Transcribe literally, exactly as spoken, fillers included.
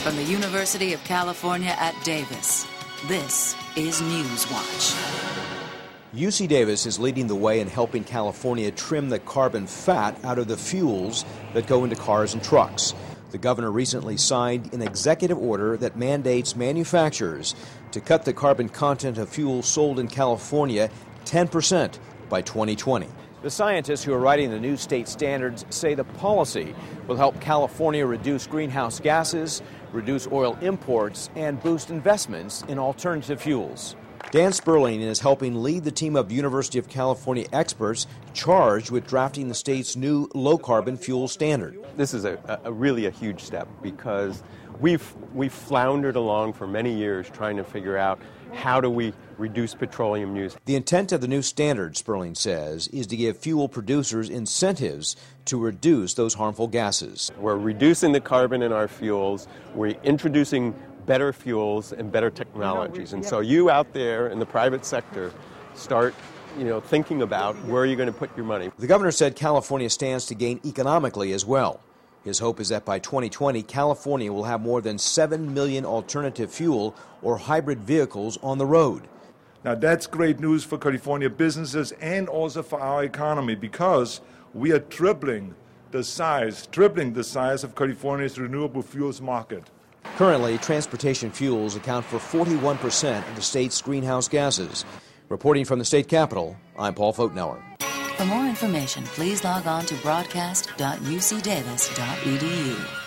From the University of California at Davis, this is Newswatch. U C Davis is leading the way in helping California trim the carbon fat out of the fuels that go into cars and trucks. The governor recently signed an executive order that mandates manufacturers to cut the carbon content of fuel sold in California ten percent by twenty twenty. The scientists who are writing the new state standards say the policy will help California reduce greenhouse gases, reduce oil imports, and boost investments in alternative fuels. Dan Sperling is helping lead the team of University of California experts charged with drafting the state's new low-carbon fuel standard. This is a, a really a huge step because we've we've floundered along for many years trying to figure out how do we reduce petroleum use. The intent of the new standard, Sperling says, is to give fuel producers incentives to reduce those harmful gases. We're reducing the carbon in our fuels. We're introducing better fuels and better technologies. And so you out there in the private sector start, you know, thinking about where you're going to put your money. The governor said California stands to gain economically as well. His hope is that by twenty twenty, California will have more than seven million alternative fuel or hybrid vehicles on the road. Now that's great news for California businesses and also for our economy because we are tripling the size, tripling the size of California's renewable fuels market. Currently, transportation fuels account for forty-one percent of the state's greenhouse gases. Reporting from the state capitol, I'm Paul Fotenauer. For more information, please log on to broadcast dot u c davis dot e d u.